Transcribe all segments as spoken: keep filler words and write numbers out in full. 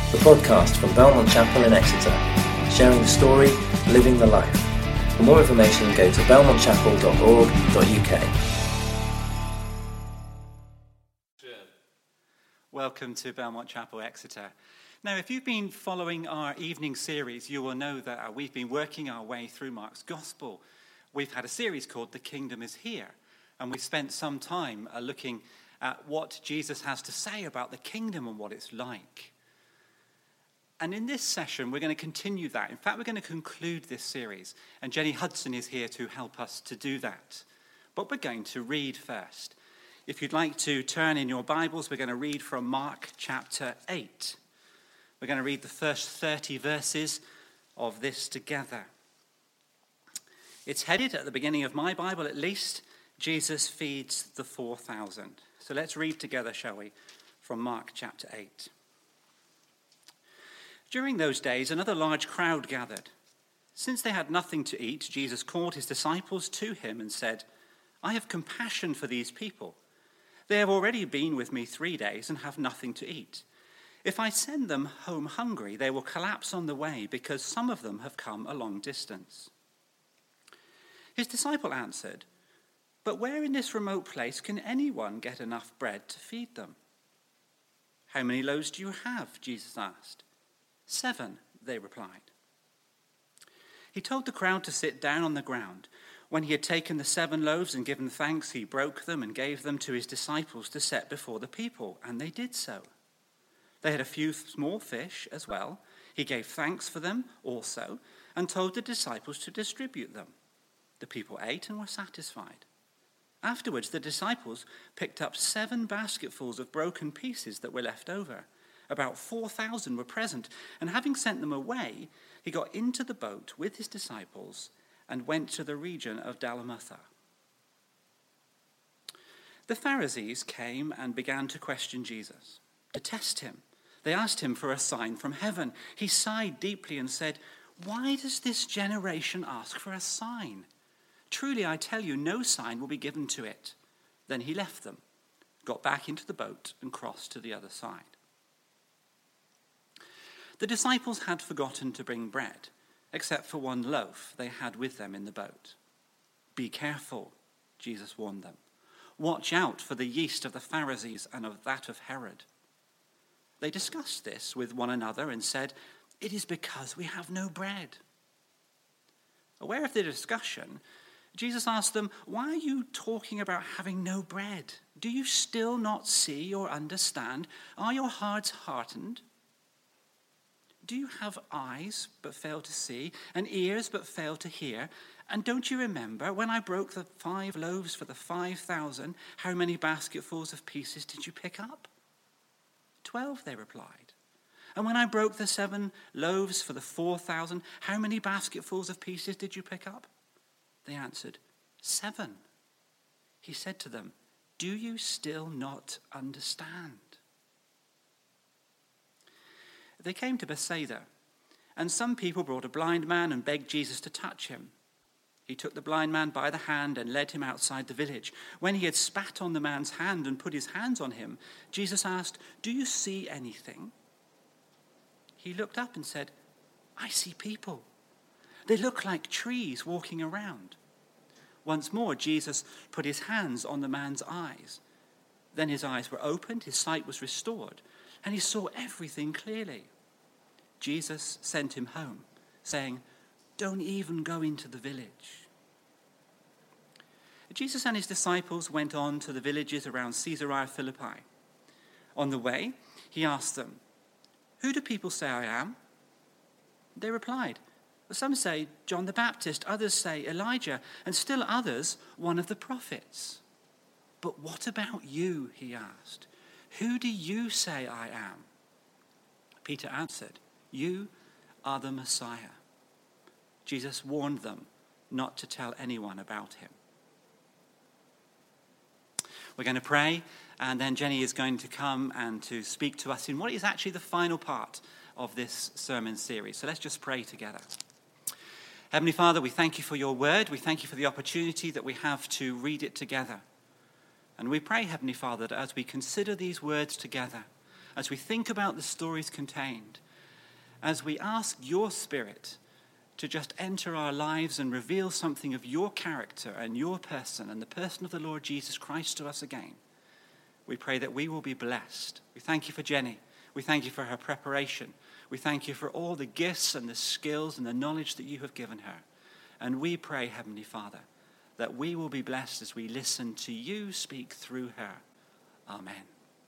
the podcast from Belmont Chapel in Exeter, sharing the story, living the life. For more information, go to belmont chapel dot org dot u k. Welcome to Belmont Chapel, Exeter. Now, if you've been following our evening series, you will know that uh, we've been working our way through Mark's Gospel. We've had a series called The Kingdom is Here, and we've spent some time uh, looking at what Jesus has to say about the kingdom and what it's like. And in this session, we're going to continue that. In fact, we're going to conclude this series, and Jenny Hudson is here to help us to do that. But we're going to read first. If you'd like to turn in your Bibles, we're going to read from Mark chapter eight. We're going to read the first thirty verses of this together. It's headed, at the beginning of my Bible at least, Jesus feeds the four thousand. So let's read together, shall we, from Mark chapter eight. During those days, another large crowd gathered. Since they had nothing to eat, Jesus called his disciples to him and said, "I have compassion for these people. They have already been with me three days and have nothing to eat. If I send them home hungry, they will collapse on the way because some of them have come a long distance." His disciple answered, "But where in this remote place can anyone get enough bread to feed them?" "How many loaves do you have?" Jesus asked. "Seven," they replied. He told the crowd to sit down on the ground. When he had taken the seven loaves and given thanks, he broke them and gave them to his disciples to set before the people, and they did so. They had a few small fish as well. He gave thanks for them also and told the disciples to distribute them. The people ate and were satisfied. Afterwards, the disciples picked up seven basketfuls of broken pieces that were left over. About four thousand were present, and having sent them away, he got into the boat with his disciples and went to the region of Dalmanutha. The Pharisees came and began to question Jesus, to test him. They asked him for a sign from heaven. He sighed deeply and said, "Why does this generation ask for a sign? Truly, I tell you, no sign will be given to it." Then he left them, got back into the boat, and crossed to the other side. The disciples had forgotten to bring bread, except for one loaf they had with them in the boat. "Be careful," Jesus warned them. "Watch out for the yeast of the Pharisees and of that of Herod." They discussed this with one another and said, "It is because we have no bread." Aware of the discussion, Jesus asked them, "Why are you talking about having no bread? Do you still not see or understand? Are your hearts hardened? Do you have eyes but fail to see, and ears but fail to hear? And don't you remember when I broke the five loaves for the five thousand, how many basketfuls of pieces did you pick up?" "Twelve," they replied. "And when I broke the seven loaves for the four thousand, how many basketfuls of pieces did you pick up?" They answered, "Seven." He said to them, "Do you still not understand?" They came to Bethsaida, and some people brought a blind man and begged Jesus to touch him. He took the blind man by the hand and led him outside the village. When he had spat on the man's hand and put his hands on him, Jesus asked, "Do you see anything?" He looked up and said, "I see people. They look like trees walking around." Once more, Jesus put his hands on the man's eyes. Then his eyes were opened, his sight was restored, and he saw everything clearly. Jesus sent him home, saying, "Don't even go into the village." Jesus and his disciples went on to the villages around Caesarea Philippi. On the way, he asked them, "Who do people say I am?" They replied, "Some say John the Baptist, others say Elijah, and still others one of the prophets." "But what about you?" he asked. "Who do you say I am?" Peter answered, "You are the Messiah." Jesus warned them not to tell anyone about him. We're going to pray, and then Jenny is going to come and to speak to us in what is actually the final part of this sermon series. So let's just pray together. Heavenly Father, we thank you for your word. We thank you for the opportunity that we have to read it together. And we pray, Heavenly Father, that as we consider these words together, as we think about the stories contained, as we ask your Spirit to just enter our lives and reveal something of your character and your person and the person of the Lord Jesus Christ to us again, we pray that we will be blessed. We thank you for Jenny. We thank you for her preparation. We thank you for all the gifts and the skills and the knowledge that you have given her. And we pray, Heavenly Father, that we will be blessed as we listen to you speak through her. Amen.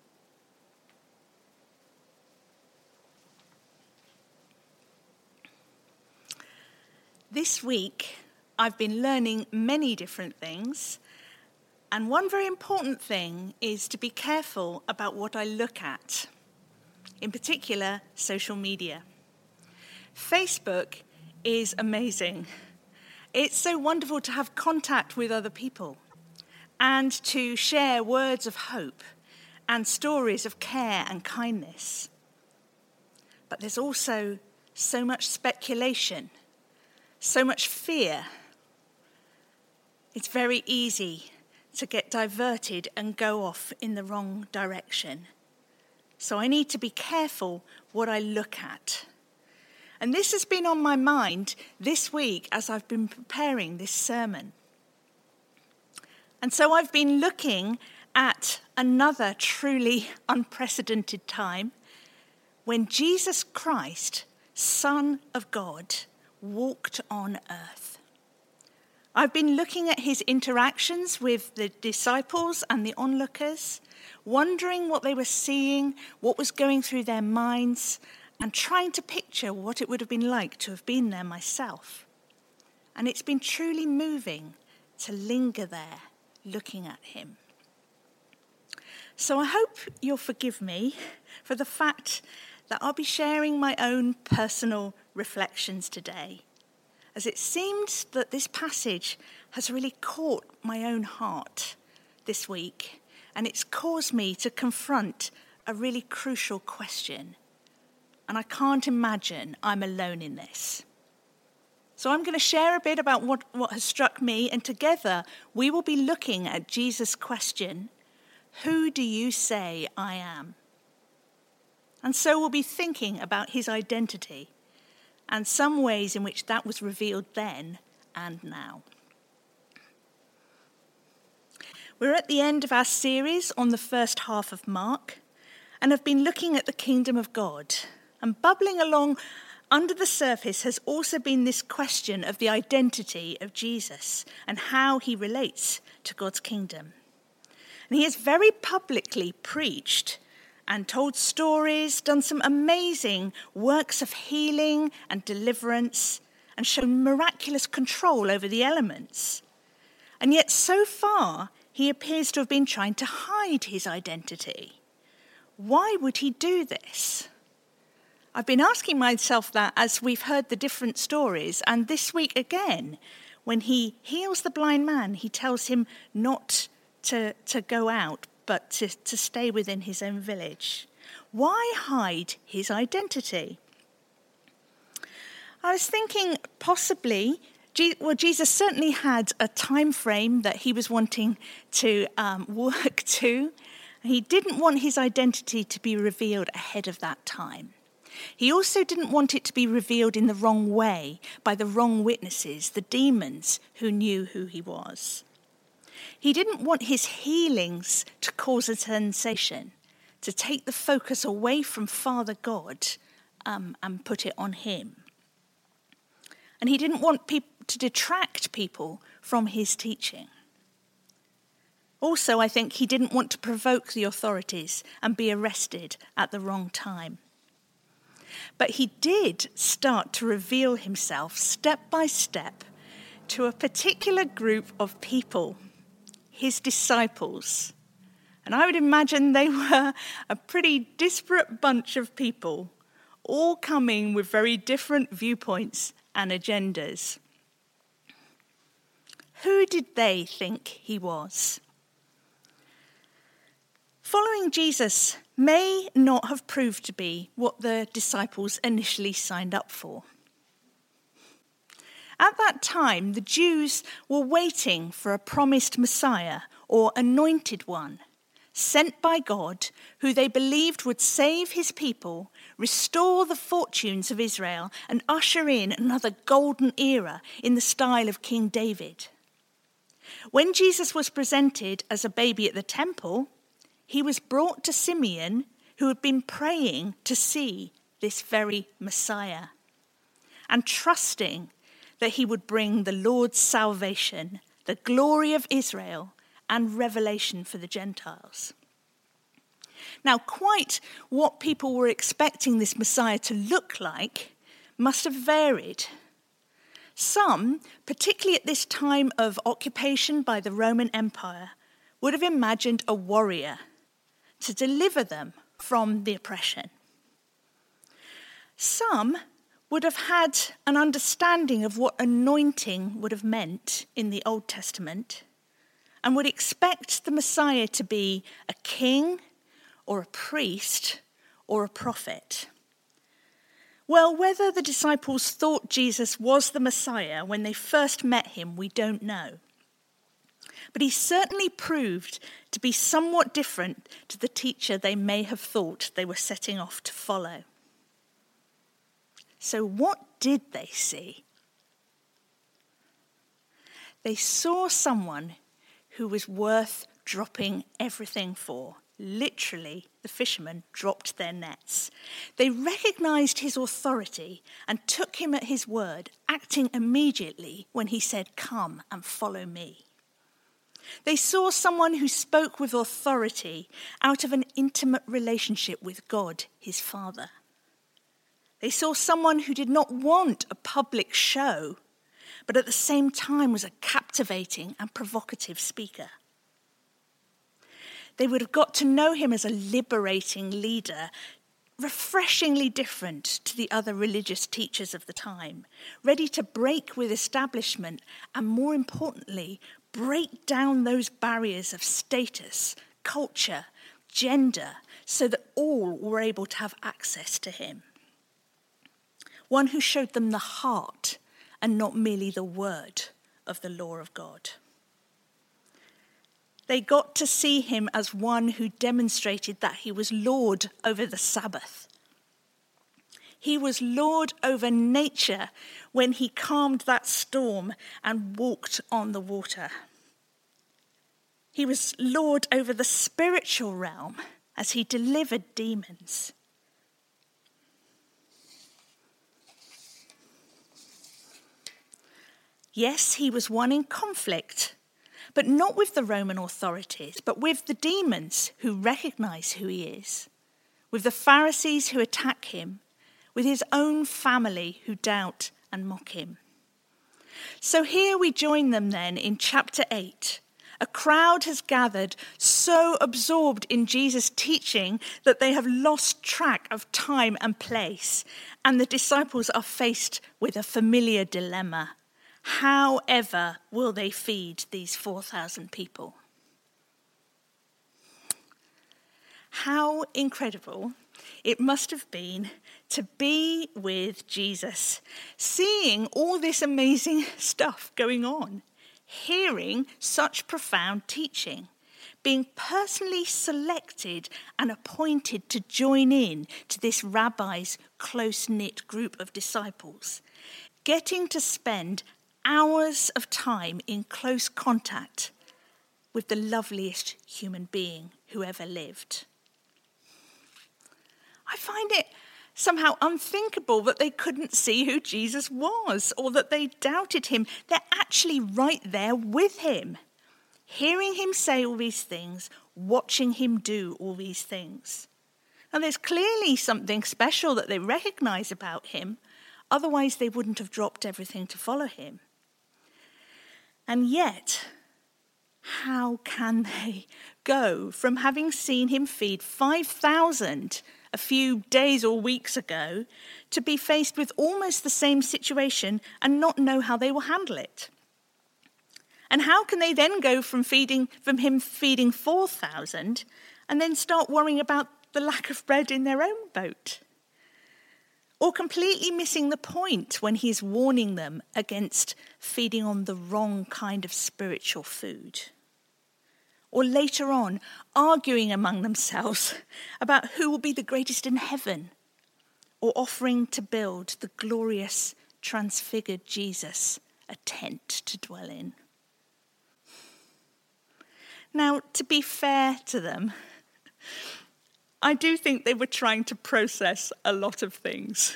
This week, I've been learning many different things, and one very important thing is to be careful about what I look at, in particular, social media. Facebook is amazing. It's so wonderful to have contact with other people and to share words of hope and stories of care and kindness. But there's also so much speculation, so much fear. It's very easy to get diverted and go off in the wrong direction. So I need to be careful what I look at. And this has been on my mind this week as I've been preparing this sermon. And so I've been looking at another truly unprecedented time when Jesus Christ, Son of God, walked on earth. I've been looking at his interactions with the disciples and the onlookers, wondering what they were seeing, what was going through their minds, and trying to picture what it would have been like to have been there myself. And it's been truly moving to linger there, looking at him. So I hope you'll forgive me for the fact that I'll be sharing my own personal reflections today, as it seems that this passage has really caught my own heart this week, and it's caused me to confront a really crucial question. And I can't imagine I'm alone in this. So I'm going to share a bit about what, what has struck me, and together we will be looking at Jesus' question, who do you say I am? And so we'll be thinking about his identity and some ways in which that was revealed then and now. We're at the end of our series on the first half of Mark and have been looking at the kingdom of God. And bubbling along under the surface has also been this question of the identity of Jesus and how he relates to God's kingdom. And he has very publicly preached and told stories, done some amazing works of healing and deliverance, and shown miraculous control over the elements. And yet so far, he appears to have been trying to hide his identity. Why would he do this? I've been asking myself that as we've heard the different stories, and this week again, when he heals the blind man, he tells him not to, to go out, but to, to stay within his own village. Why hide his identity? I was thinking possibly, well, Jesus certainly had a time frame that he was wanting to um, work to. He didn't want his identity to be revealed ahead of that time. He also didn't want it to be revealed in the wrong way by the wrong witnesses, the demons who knew who he was. He didn't want his healings to cause a sensation, to take the focus away from Father God um, and put it on him. And he didn't want people to detract people from his teaching. Also, I think he didn't want to provoke the authorities and be arrested at the wrong time. But he did start to reveal himself step by step to a particular group of people, his disciples. And I would imagine they were a pretty disparate bunch of people, all coming with very different viewpoints and agendas. Who did they think he was? Following Jesus may not have proved to be what the disciples initially signed up for. At that time, the Jews were waiting for a promised Messiah or anointed one sent by God, who they believed would save his people, restore the fortunes of Israel, and usher in another golden era in the style of King David. When Jesus was presented as a baby at the temple, he was brought to Simeon, who had been praying to see this very Messiah, and trusting that he would bring the Lord's salvation, the glory of Israel, and revelation for the Gentiles. Now, quite what people were expecting this Messiah to look like must have varied. Some, particularly at this time of occupation by the Roman Empire, would have imagined a warrior to deliver them from the oppression. Some would have had an understanding of what anointing would have meant in the Old Testament and would expect the Messiah to be a king or a priest or a prophet. Well, whether the disciples thought Jesus was the Messiah when they first met him, we don't know. But he certainly proved to be somewhat different to the teacher they may have thought they were setting off to follow. So what did they see? They saw someone who was worth dropping everything for. Literally, the fishermen dropped their nets. They recognized his authority and took him at his word, acting immediately when he said, "Come and follow me." They saw someone who spoke with authority out of an intimate relationship with God, his Father. They saw someone who did not want a public show, but at the same time was a captivating and provocative speaker. They would have got to know him as a liberating leader, refreshingly different to the other religious teachers of the time, ready to break with establishment and, more importantly, break down those barriers of status, culture, gender, so that all were able to have access to him. One who showed them the heart and not merely the word of the law of God. They got to see him as one who demonstrated that he was Lord over the Sabbath. He was Lord over nature when he calmed that storm and walked on the water. He was Lord over the spiritual realm as he delivered demons. Yes, he was one in conflict, but not with the Roman authorities, but with the demons who recognize who he is, with the Pharisees who attack him, with his own family who doubt and mock him. So here we join them then in chapter eight. A crowd has gathered, so absorbed in Jesus' teaching that they have lost track of time and place, and the disciples are faced with a familiar dilemma. How ever will they feed these four thousand people? How incredible it must have been to be with Jesus, seeing all this amazing stuff going on, hearing such profound teaching, being personally selected and appointed to join in to this rabbi's close-knit group of disciples, getting to spend hours of time in close contact with the loveliest human being who ever lived. I find it somehow unthinkable that they couldn't see who Jesus was or that they doubted him. They're actually right there with him, hearing him say all these things, watching him do all these things. And there's clearly something special that they recognize about him, otherwise they wouldn't have dropped everything to follow him. And yet, how can they go from having seen him feed five thousand a few days or weeks ago to be faced with almost the same situation and not know how they will handle it? And how can they then go from feeding from him feeding four thousand and then start worrying about the lack of bread in their own boat? Or completely missing the point when he's warning them against feeding on the wrong kind of spiritual food? or later on arguing among themselves about who will be the greatest in heaven, or offering to build the glorious, transfigured Jesus a tent to dwell in. Now, to be fair to them, I do think they were trying to process a lot of things.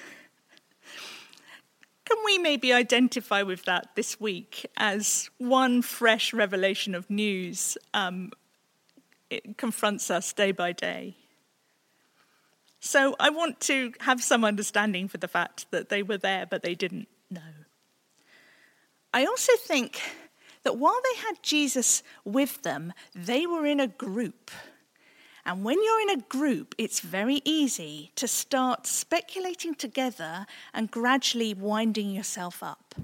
Can we maybe identify with that this week as one fresh revelation of news um, it confronts us day by day? So I want to have some understanding for the fact that they were there, but they didn't know. I also think that while they had Jesus with them, they were in a group. And when you're in a group, it's very easy to start speculating together and gradually winding yourself up.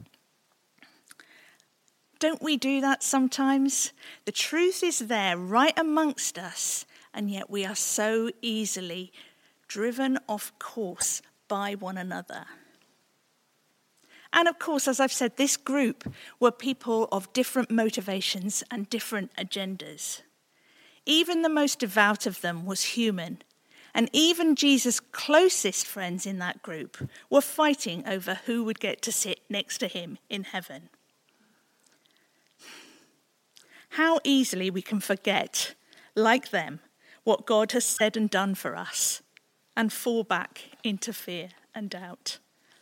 Don't we do that sometimes? The truth is there right amongst us, and yet we are so easily driven off course by one another. And of course, as I've said, this group were people of different motivations and different agendas. Even the most devout of them was human, and even Jesus' closest friends in that group were fighting over who would get to sit next to him in heaven. How easily we can forget, like them, what God has said and done for us, and fall back into fear and doubt.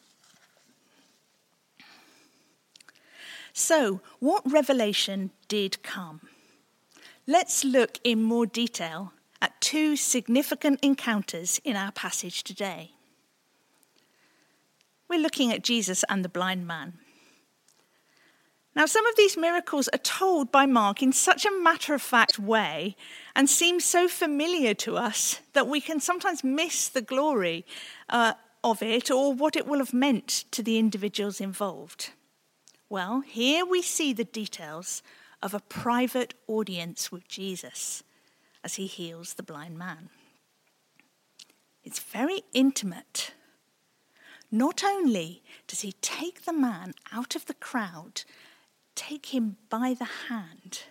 So, what revelation did come? Let's look in more detail at two significant encounters in our passage today. We're looking at Jesus and the blind man. Now, some of these miracles are told by Mark in such a matter-of-fact way and seem so familiar to us that we can sometimes miss the glory uh, of it or what it will have meant to the individuals involved. Well, here we see the details of a private audience with Jesus as he heals the blind man. It's very intimate. Not only does he take the man out of the crowd, take him by the hand,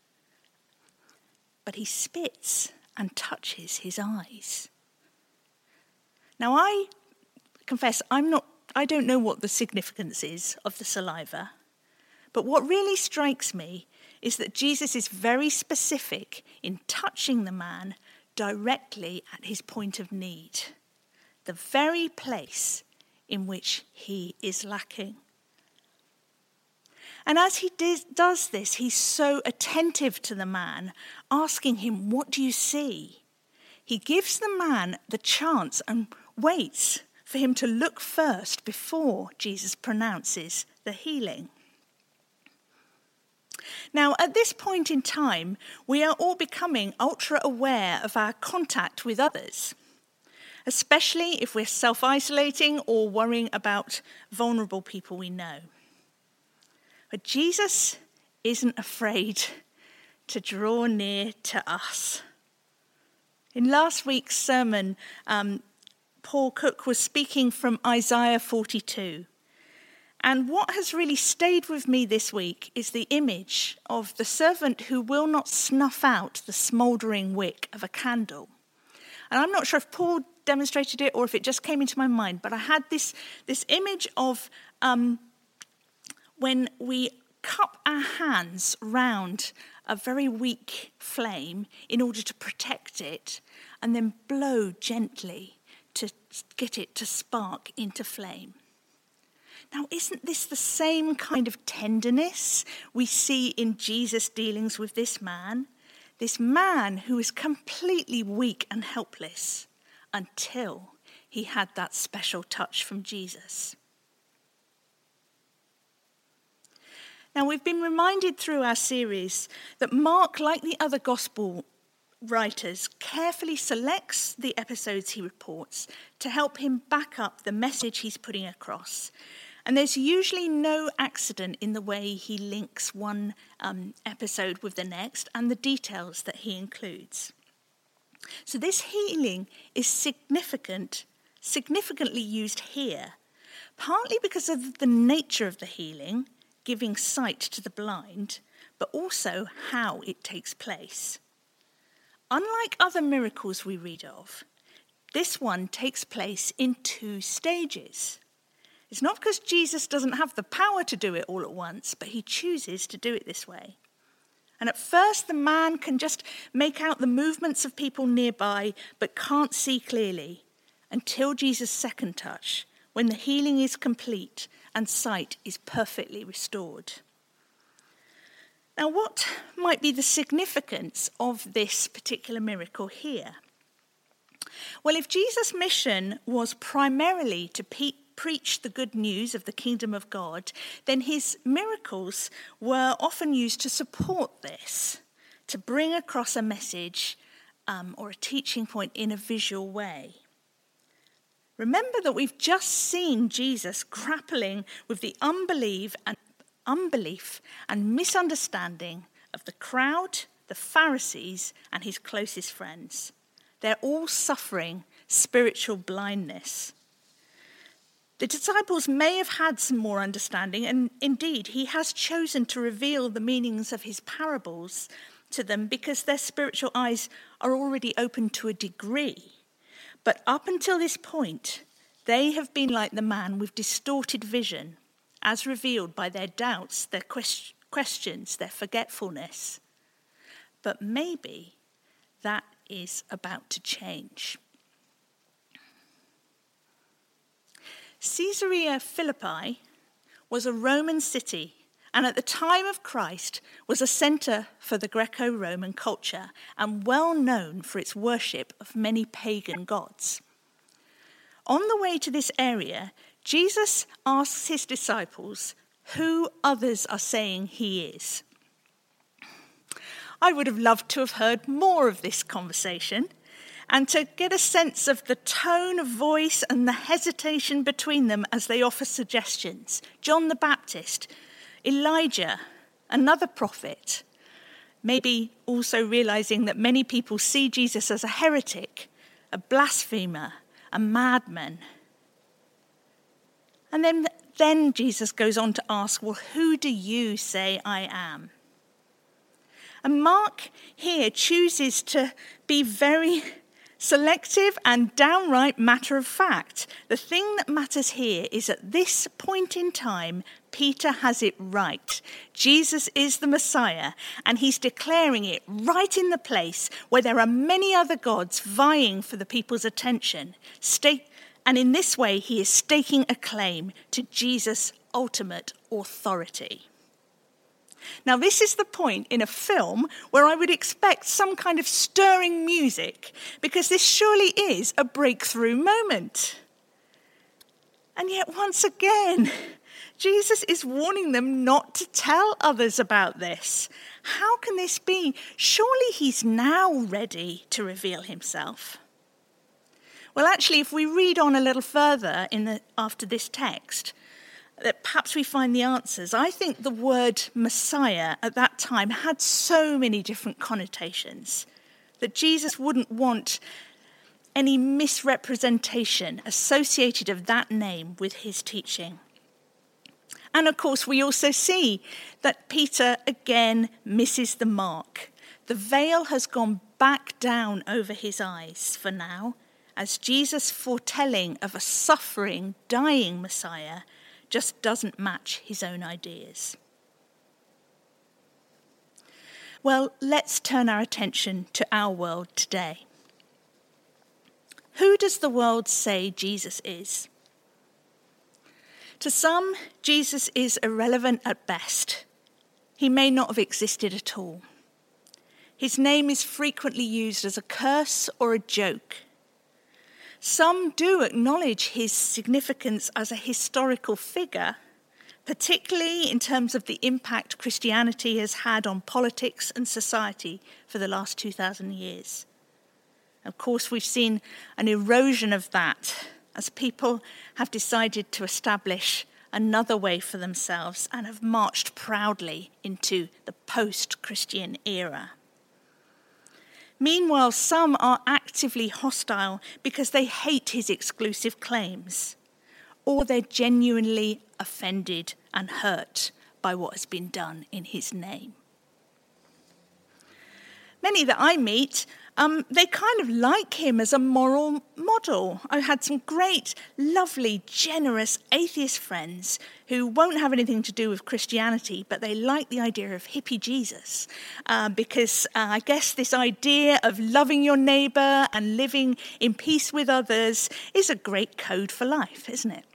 but he spits and touches his eyes. Now, I confess I'm not I don't know what the significance is of the saliva, but what really strikes me is that Jesus is very specific in touching the man directly at his point of need, the very place in which he is lacking. And as he does this, he's so attentive to the man, asking him, "What do you see?" He gives the man the chance and waits for him to look first before Jesus pronounces the healing. Now, at this point in time, we are all becoming ultra aware of our contact with others, especially if we're self-isolating or worrying about vulnerable people we know. But Jesus isn't afraid to draw near to us. In last week's sermon, um, Paul Cook was speaking from Isaiah forty-two. And what has really stayed with me this week is the image of the servant who will not snuff out the smouldering wick of a candle. And I'm not sure if Paul demonstrated it or if it just came into my mind, but I had this, this image of um, when we cup our hands round a very weak flame in order to protect it and then blow gently to get it to spark into flame. Now, isn't this the same kind of tenderness we see in Jesus' dealings with this man? This man who is completely weak and helpless until he had that special touch from Jesus. Now, we've been reminded through our series that Mark, like the other gospel writers, carefully selects the episodes he reports to help him back up the message he's putting across. And there's usually no accident in the way he links one um, episode with the next and the details that he includes. So this healing is significant, significantly used here, partly because of the nature of the healing, giving sight to the blind, but also how it takes place. Unlike other miracles we read of, this one takes place in two stages. It's not because Jesus doesn't have the power to do it all at once, but he chooses to do it this way. And at first, the man can just make out the movements of people nearby, but can't see clearly until Jesus' second touch, when the healing is complete and sight is perfectly restored. Now, what might be the significance of this particular miracle here? Well, if Jesus' mission was primarily to pe- preach the good news of the kingdom of God, then his miracles were often used to support this, to bring across a message um, or a teaching point in a visual way. Remember that we've just seen Jesus grappling with the unbelief and unbelief and misunderstanding of the crowd, the Pharisees, and his closest friends. They're all suffering spiritual blindness. The disciples may have had some more understanding, and indeed, he has chosen to reveal the meanings of his parables to them because their spiritual eyes are already open to a degree. But up until this point, they have been like the man with distorted vision, as revealed by their doubts, their quest- questions, their forgetfulness. But maybe that is about to change. Caesarea Philippi was a Roman city, and at the time of Christ was a centre for the Greco-Roman culture and well known for its worship of many pagan gods. On the way to this area, Jesus asks his disciples who others are saying he is. I would have loved to have heard more of this conversation and to get a sense of the tone of voice and the hesitation between them as they offer suggestions. John the Baptist, Elijah, another prophet, maybe also realizing that many people see Jesus as a heretic, a blasphemer, a madman. And then, then Jesus goes on to ask, well, who do you say I am? And Mark here chooses to be very selective and downright matter of fact. The thing that matters here is at this point in time, Peter has it right. Jesus is the Messiah, and he's declaring it right in the place where there are many other gods vying for the people's attention. Stake, and in this way, he is staking a claim to Jesus' ultimate authority. Now, this is the point in a film where I would expect some kind of stirring music, because this surely is a breakthrough moment. And yet, once again, Jesus is warning them not to tell others about this. How can this be? Surely he's now ready to reveal himself. Well, actually, if we read on a little further in the, after this text, that perhaps we find the answers. I think the word Messiah at that time had so many different connotations that Jesus wouldn't want any misrepresentation associated of that name with his teaching. And of course, we also see that Peter again misses the mark. The veil has gone back down over his eyes for now, as Jesus' foretelling of a suffering, dying Messiah just doesn't match his own ideas. Well, let's turn our attention to our world today. Who does the world say Jesus is? To some, Jesus is irrelevant at best. He may not have existed at all. His name is frequently used as a curse or a joke. Some do acknowledge his significance as a historical figure, particularly in terms of the impact Christianity has had on politics and society for the last two thousand years. Of course, we've seen an erosion of that as people have decided to establish another way for themselves and have marched proudly into the post-Christian era. Meanwhile, some are actively hostile because they hate his exclusive claims, or they're genuinely offended and hurt by what has been done in his name. Many that I meet, um, they kind of like him as a moral model. I've had some great, lovely, generous atheist friends who won't have anything to do with Christianity, but they like the idea of hippie Jesus, uh, because uh, I guess this idea of loving your neighbour and living in peace with others is a great code for life, isn't it?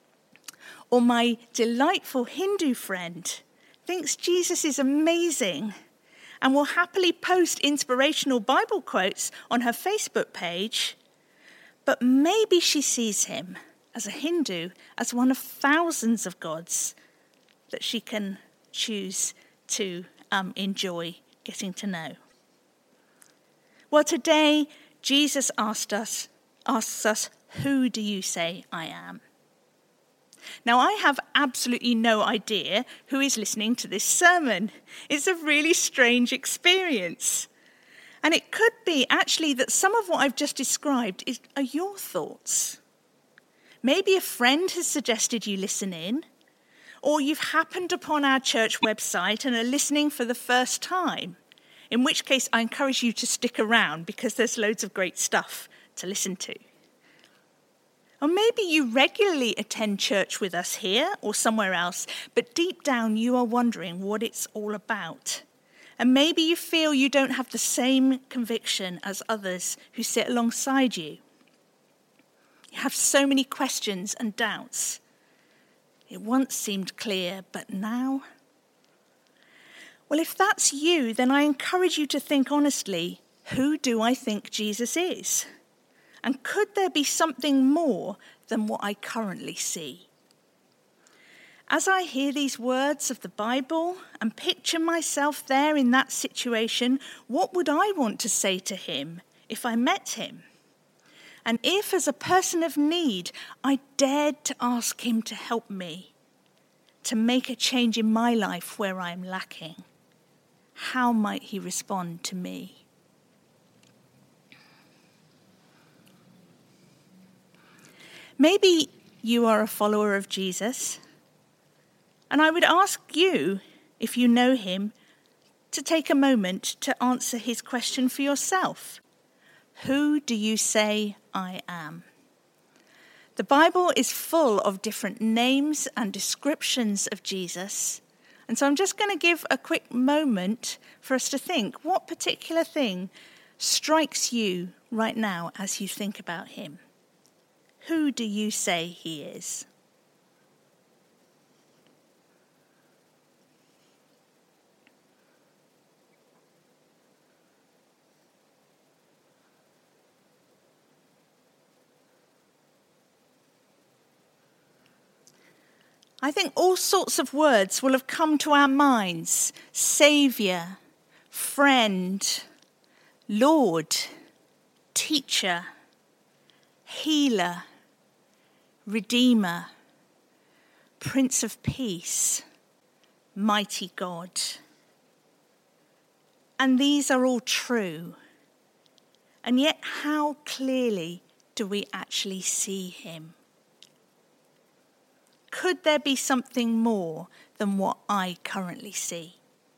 Or my delightful Hindu friend thinks Jesus is amazing and will happily post inspirational Bible quotes on her Facebook page, but maybe she sees him as a Hindu as one of thousands of gods that she can choose to um, enjoy getting to know. Well, today, Jesus asked us, asks us, who do you say I am? Now, I have absolutely no idea who is listening to this sermon. It's a really strange experience. And it could be actually that some of what I've just described is, are your thoughts. Maybe a friend has suggested you listen in, or you've happened upon our church website and are listening for the first time, in which case I encourage you to stick around because there's loads of great stuff to listen to. Or maybe you regularly attend church with us here or somewhere else, but deep down you are wondering what it's all about. And maybe you feel you don't have the same conviction as others who sit alongside you. You have so many questions and doubts. It once seemed clear, but now? Well, if that's you, then I encourage you to think honestly, who do I think Jesus is? And could there be something more than what I currently see? As I hear these words of the Bible and picture myself there in that situation, what would I want to say to him if I met him? And if, as a person of need, I dared to ask him to help me, to make a change in my life where I am lacking, how might he respond to me? Maybe you are a follower of Jesus, and I would ask you, if you know him, to take a moment to answer his question for yourself. Who do you say I am? The Bible is full of different names and descriptions of Jesus, and so I'm just going to give a quick moment for us to think, what particular thing strikes you right now as you think about him? Who do you say he is? I think all sorts of words will have come to our minds. Saviour, friend, Lord, teacher, healer, Redeemer, Prince of Peace, Mighty God. And these are all true. And yet, how clearly do we actually see him? Could there be something more than what I currently see?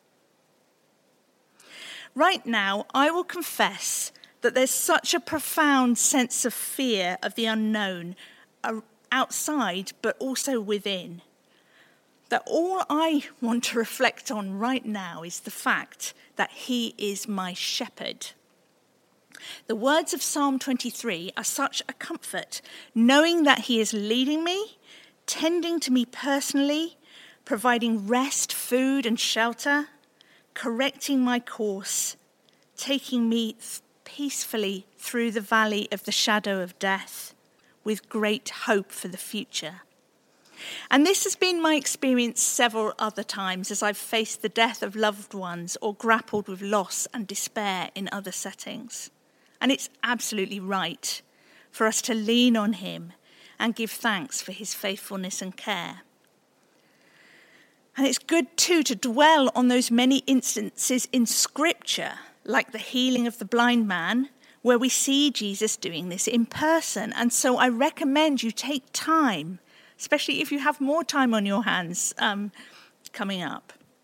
Right now, I will confess that there's such a profound sense of fear of the unknown outside, but also within, that all I want to reflect on right now is the fact that he is my shepherd. The words of Psalm twenty-three are such a comfort, knowing that he is leading me, tending to me personally, providing rest, food, and shelter, correcting my course, taking me peacefully through the valley of the shadow of death, with great hope for the future. And this has been my experience several other times as I've faced the death of loved ones or grappled with loss and despair in other settings. And it's absolutely right for us to lean on him and give thanks for his faithfulness and care. And it's good too to dwell on those many instances in Scripture, like the healing of the blind man, where we see Jesus doing this in person. And so I recommend you take time, especially if you have more time on your hands um, coming up.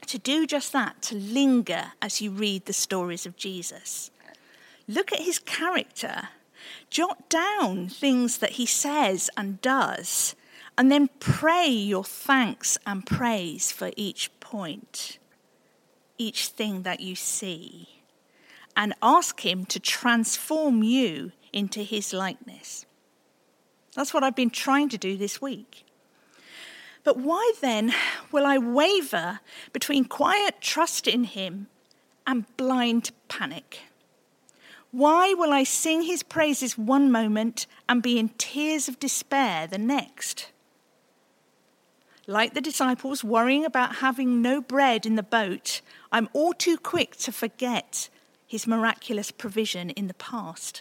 to do just that, to linger as you read the stories of Jesus. Look at his character. Jot down things that he says and does, and then pray your thanks and praise for each point, each thing that you see, and ask him to transform you into his likeness. That's what I've been trying to do this week. But why then will I waver between quiet trust in him and blind panic? Why will I sing his praises one moment and be in tears of despair the next? Like the disciples worrying about having no bread in the boat, I'm all too quick to forget his miraculous provision in the past.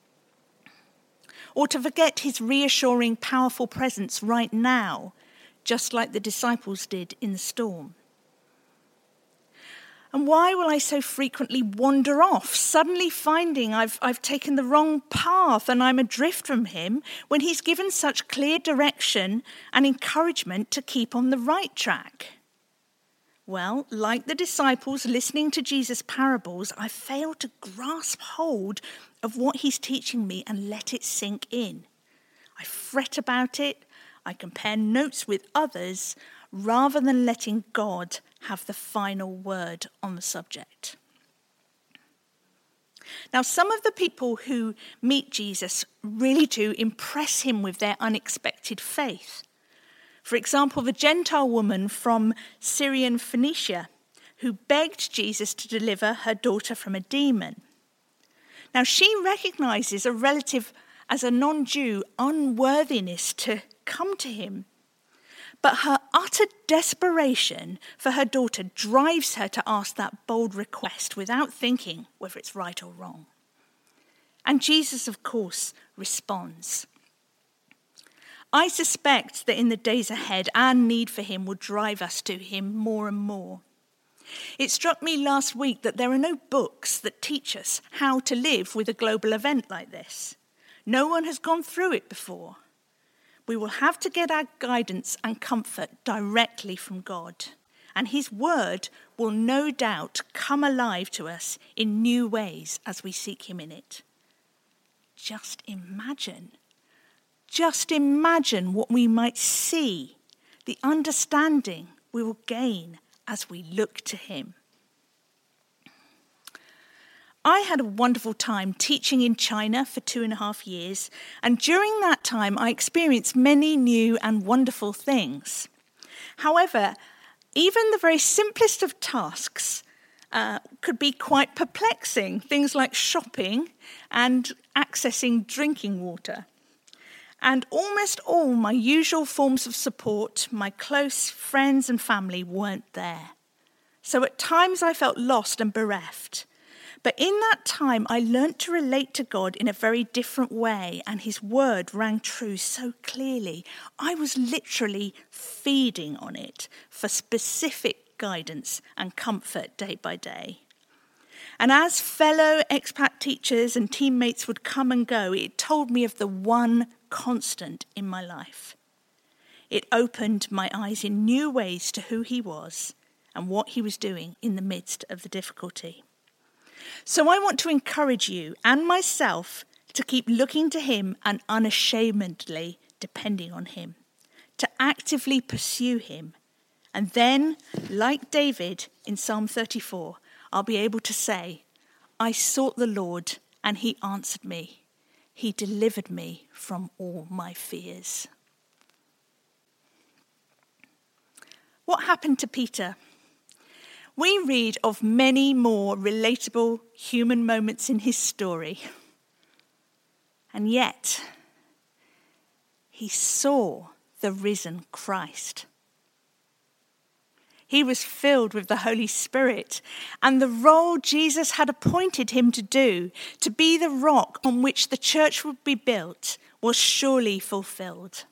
Or to forget his reassuring, powerful presence right now, just like the disciples did in the storm. And why will I so frequently wander off, suddenly finding I've, I've taken the wrong path and I'm adrift from him, when he's given such clear direction and encouragement to keep on the right track? Well, like the disciples listening to Jesus' parables, I fail to grasp hold of what he's teaching me and let it sink in. I fret about it. I compare notes with others rather than letting God have the final word on the subject. Now, some of the people who meet Jesus really do impress him with their unexpected faith. For example, the Gentile woman from Syrian Phoenicia who begged Jesus to deliver her daughter from a demon. Now, she recognizes a relative as a non-Jew unworthiness to come to him. But her utter desperation for her daughter drives her to ask that bold request without thinking whether it's right or wrong. And Jesus, of course, responds. I suspect that in the days ahead, our need for him will drive us to him more and more. It struck me last week that there are no books that teach us how to live with a global event like this. No one has gone through it before. We will have to get our guidance and comfort directly from God, and his word will no doubt come alive to us in new ways as we seek him in it. Just imagine, just imagine what we might see, the understanding we will gain as we look to him. I had a wonderful time teaching in China for two and a half years, and during that time I experienced many new and wonderful things. However, even the very simplest of tasks uh, could be quite perplexing, things like shopping and accessing drinking water. And almost all my usual forms of support, my close friends and family, weren't there. So at times I felt lost and bereft. But in that time, I learnt to relate to God in a very different way, and his word rang true so clearly. I was literally feeding on it for specific guidance and comfort day by day. And as fellow expat teachers and teammates would come and go, it told me of the one constant in my life. It opened my eyes in new ways to who he was and what he was doing in the midst of the difficulty. So I want to encourage you and myself to keep looking to him and unashamedly depending on him, to actively pursue him. And then, like David in Psalm thirty-four, I'll be able to say, I sought the Lord and he answered me. He delivered me from all my fears. What happened to Peter? We read of many more relatable human moments in his story. And yet, he saw the risen Christ. He was filled with the Holy Spirit, and the role Jesus had appointed him to do, to be the rock on which the church would be built, was surely fulfilled.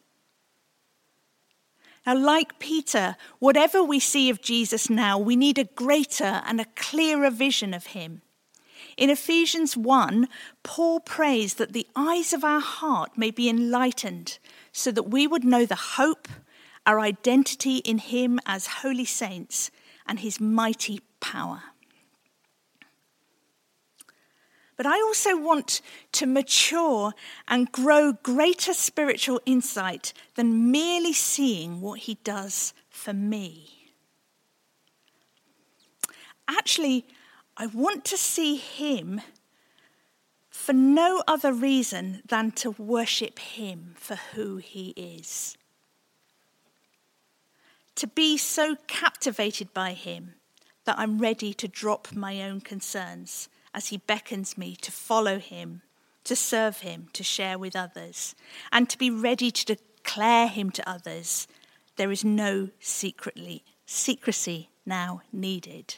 Now, like Peter, whatever we see of Jesus now, we need a greater and a clearer vision of him. In Ephesians one, Paul prays that the eyes of our heart may be enlightened so that we would know the hope, our identity in him as holy saints, and his mighty power. But I also want to mature and grow greater spiritual insight than merely seeing what he does for me. Actually, I want to see him for no other reason than to worship him for who he is. To be so captivated by him that I'm ready to drop my own concerns as he beckons me to follow him, to serve him, to share with others, and to be ready to declare him to others. There is no secretly, secrecy now needed.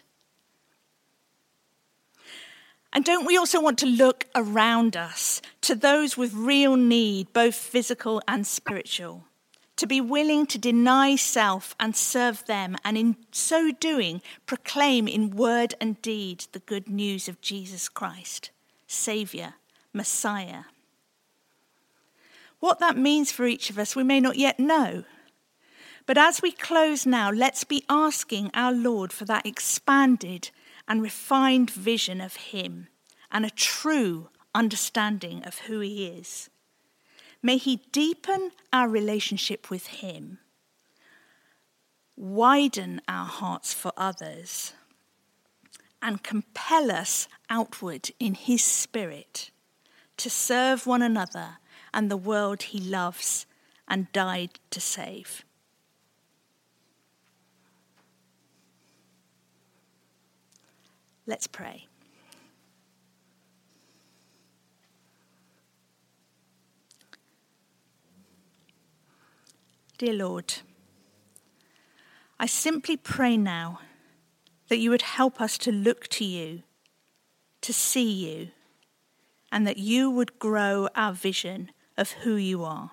And don't we also want to look around us to those with real need, both physical and spiritual, to be willing to deny self and serve them, and in so doing, proclaim in word and deed the good news of Jesus Christ, Saviour, Messiah. What that means for each of us, we may not yet know. But as we close now, let's be asking our Lord for that expanded and refined vision of him and a true understanding of who he is. May he deepen our relationship with him, widen our hearts for others, and compel us outward in his spirit to serve one another and the world he loves and died to save. Let's pray. Dear Lord, I simply pray now that you would help us to look to you, to see you, and that you would grow our vision of who you are.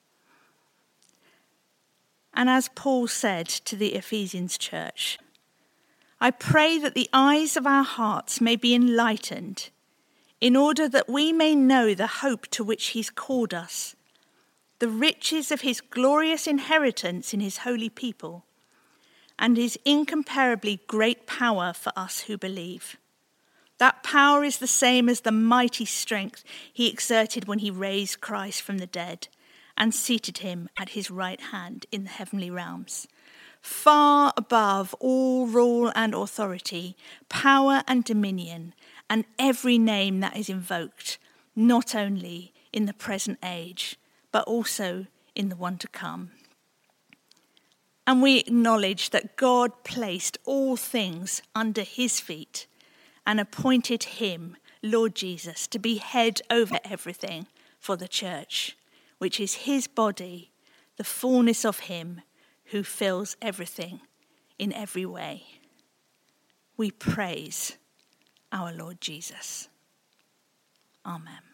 And as Paul said to the Ephesians church, I pray that the eyes of our hearts may be enlightened in order that we may know the hope to which he's called us, the riches of his glorious inheritance in his holy people, and his incomparably great power for us who believe. That power is the same as the mighty strength he exerted when he raised Christ from the dead and seated him at his right hand in the heavenly realms, far above all rule and authority, power and dominion, and every name that is invoked, not only in the present age, but also in the one to come. And we acknowledge that God placed all things under his feet and appointed him, Lord Jesus, to be head over everything for the church, which is his body, the fullness of him who fills everything in every way. We praise our Lord Jesus. Amen.